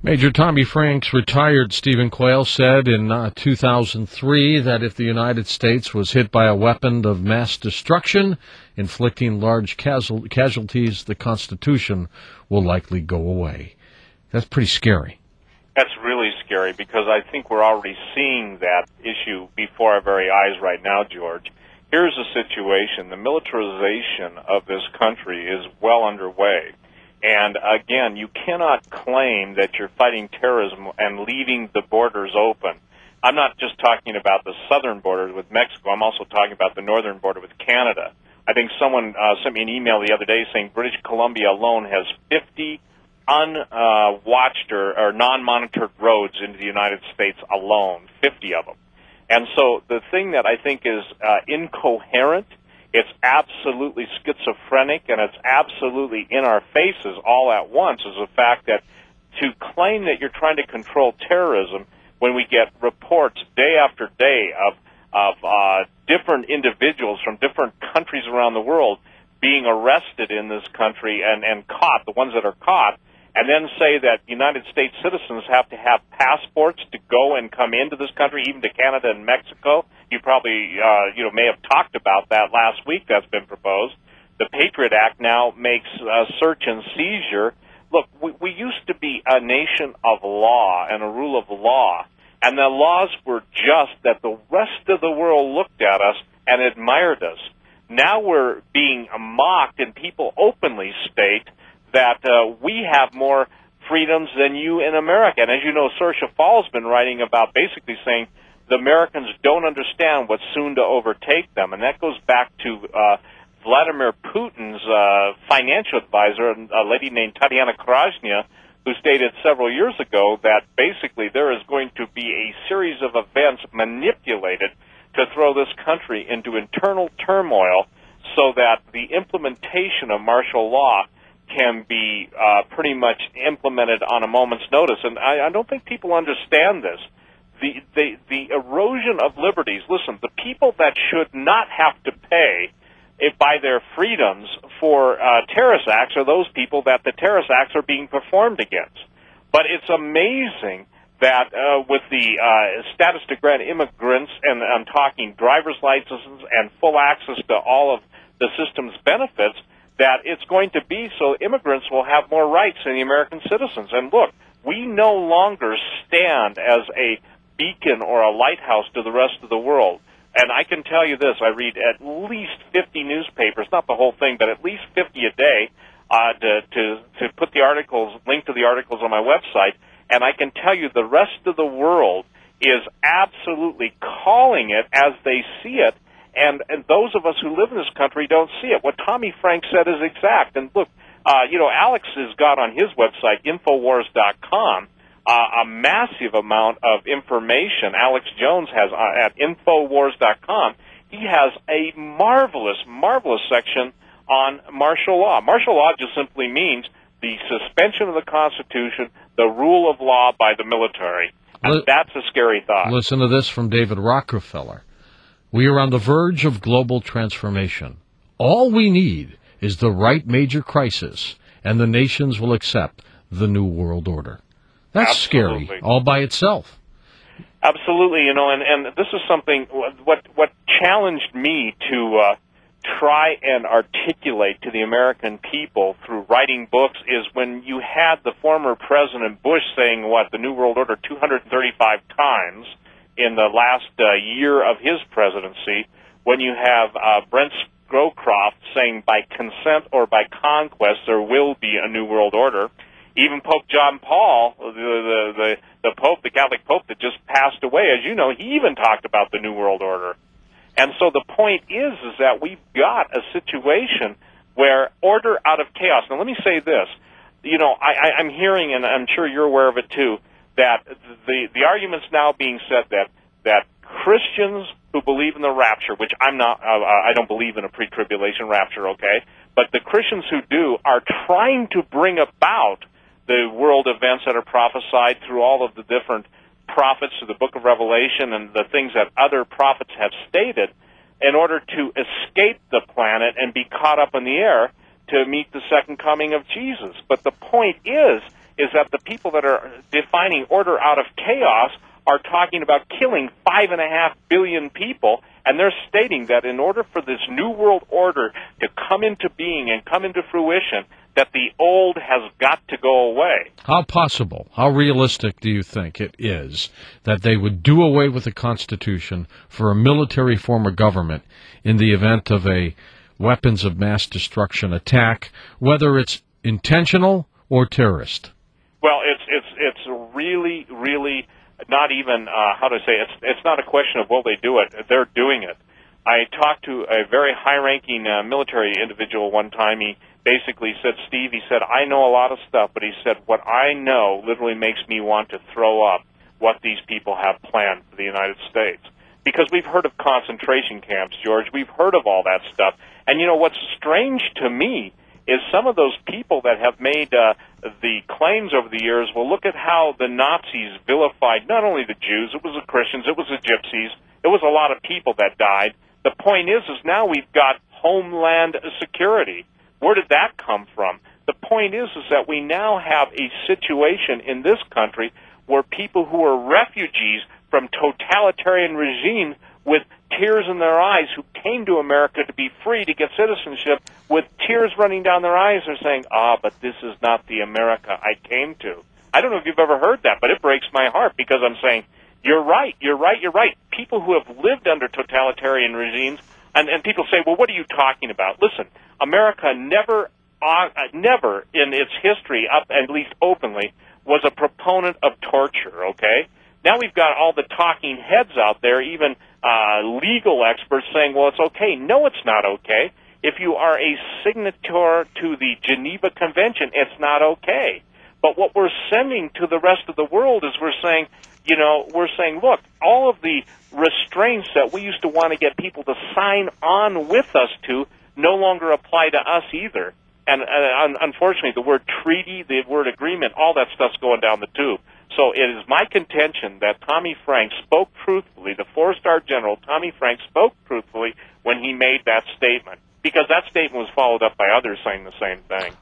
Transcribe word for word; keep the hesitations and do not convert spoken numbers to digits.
Major Tommy Franks, retired Stephen Quayle, said in uh, two thousand three that if the United States was hit by a weapon of mass destruction, inflicting large casual- casualties, the Constitution will likely go away. That's pretty scary. That's really scary because I think we're already seeing that issue before our very eyes right now, George. Here's the situation. The militarization of this country is well underway. And again, you cannot claim that you're fighting terrorism and leaving the borders open. I'm not just talking about the southern border with Mexico. I'm also talking about the northern border with Canada. I think someone uh, sent me an email the other day saying British Columbia alone has fifty unwatched uh, or, or non-monitored roads into the United States alone, fifty of them. And so the thing that I think is uh, incoherent, it's absolutely schizophrenic, and it's absolutely in our faces all at once, is the fact that to claim that you're trying to control terrorism when we get reports day after day of, of uh, different individuals from different countries around the world being arrested in this country and, and caught, the ones that are caught, and then say that United States citizens have to have passports to go and come into this country, even to Canada and Mexico. You probably, uh, you know, may have talked about that last week. That's been proposed. The Patriot Act now makes uh, search and seizure. Look, we, we used to be a nation of law and a rule of law, and the laws were just that the rest of the world looked at us and admired us. Now we're being mocked, and people openly state that uh, we have more freedoms than you in America. And as you know, Saoirse Fall's been writing about basically saying the Americans don't understand what's soon to overtake them. And that goes back to uh, Vladimir Putin's uh, financial advisor, a lady named Tatiana Krasnia, who stated several years ago that basically there is going to be a series of events manipulated to throw this country into internal turmoil so that the implementation of martial law can be uh, pretty much implemented on a moment's notice. And I, I don't think people understand this. The, the, the erosion of liberties, listen, the people that should not have to pay it by their freedoms for uh, terrorist acts are those people that the terrorist acts are being performed against. But it's amazing that uh, with the uh, status to grant immigrants, and I'm talking driver's licenses and full access to all of the system's benefits, that it's going to be so immigrants will have more rights than the American citizens. And look, we no longer stand as a beacon or a lighthouse to the rest of the world. And I can tell you this, I read at least fifty newspapers, not the whole thing, but at least fifty a day uh, to, to, to put the articles, link to the articles on my website, and I can tell you the rest of the world is absolutely calling it as they see it. And, and those of us who live in this country don't see it. What Tommy Frank said is exact. And look, uh, you know, Alex has got on his website, Infowars dot com, uh, a massive amount of information. Alex Jones has uh, at Infowars dot com. He has a marvelous, marvelous section on martial law. Martial law just simply means the suspension of the Constitution, the rule of law by the military. And L- that's a scary thought. Listen to this from David Rockefeller. We are on the verge of global transformation. All we need is the right major crisis, and the nations will accept the New World Order. That's Absolutely. Scary all by itself. Absolutely, you know, and, and this is something, what what challenged me to uh, try and articulate to the American people through writing books is when you had the former President Bush saying, what, the New World Order two hundred thirty-five times, in the last uh, year of his presidency, when you have uh, Brent Scowcroft saying by consent or by conquest there will be a new world order. Even Pope John Paul, the, the, the, the Pope, the Catholic Pope that just passed away, as you know, he even talked about the new world order. And so the point is, is that we've got a situation where order out of chaos. Now let me say this. You know, I, I, I'm hearing, and I'm sure you're aware of it too, that the the argument's now being said that that Christians who believe in the rapture, which I'm not, uh, I don't believe in a pre-tribulation rapture, okay, but the Christians who do are trying to bring about the world events that are prophesied through all of the different prophets of the book of Revelation and the things that other prophets have stated in order to escape the planet and be caught up in the air to meet the second coming of Jesus. But the point is, is that the people that are defining order out of chaos are talking about killing five and a half billion people, and they're stating that in order for this new world order to come into being and come into fruition, that the old has got to go away. How possible, how realistic do you think it is that they would do away with the Constitution for a military form of government in the event of a weapons of mass destruction attack, whether it's intentional or terrorist? Well, it's it's it's really, really not even, uh, how to say, it's it's not a question of will they do it. They're doing it. I talked to a very high-ranking uh, military individual one time. He basically said, Steve, he said, I know a lot of stuff, but he said, what I know literally makes me want to throw up what these people have planned for the United States. Because we've heard of concentration camps, George. We've heard of all that stuff. And, you know, what's strange to me is some of those people that have made uh, the claims over the years, well, look at how the Nazis vilified not only the Jews, it was the Christians, it was the Gypsies, it was a lot of people that died. The point is, is now we've got homeland security. Where did that come from? The point is, is that we now have a situation in this country where people who are refugees from totalitarian regimes with tears in their eyes, who came to America to be free, to get citizenship, with tears running down their eyes, are saying, ah, but this is not the America I came to. I don't know if you've ever heard that, but it breaks my heart, because I'm saying, you're right, you're right, you're right. People who have lived under totalitarian regimes, and, and people say, well, what are you talking about? Listen, America never, uh, never in its history, up at least openly, was a proponent of torture, okay? Now we've got all the talking heads out there, even uh, legal experts saying, well, it's okay. No, it's not okay. If you are a signature to the Geneva Convention, it's not okay. But what we're sending to the rest of the world is we're saying, you know, we're saying, look, all of the restraints that we used to want to get people to sign on with us to no longer apply to us either. And uh, unfortunately, the word treaty, the word agreement, all that stuff's going down the tube. So it is my contention that Tommy Frank spoke truthfully, the four-star general, Tommy Frank, spoke truthfully when he made that statement, because that statement was followed up by others saying the same thing.